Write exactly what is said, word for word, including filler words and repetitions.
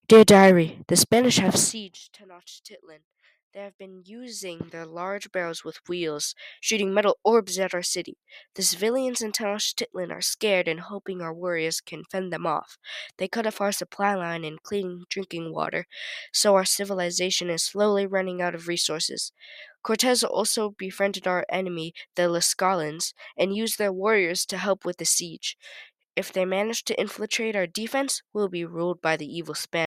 Dear Diary, the Spanish have sieged Tenochtitlan. They have been using their large barrels with wheels, shooting metal orbs at our city. The civilians in Tenochtitlan are scared and hoping our warriors can fend them off. They cut off our supply line and clean drinking water, so our civilization is slowly running out of resources. Cortez also befriended our enemy, the Lascalans, and used their warriors to help with the siege. If they manage to infiltrate our defense, we'll be ruled by the evil Spanish.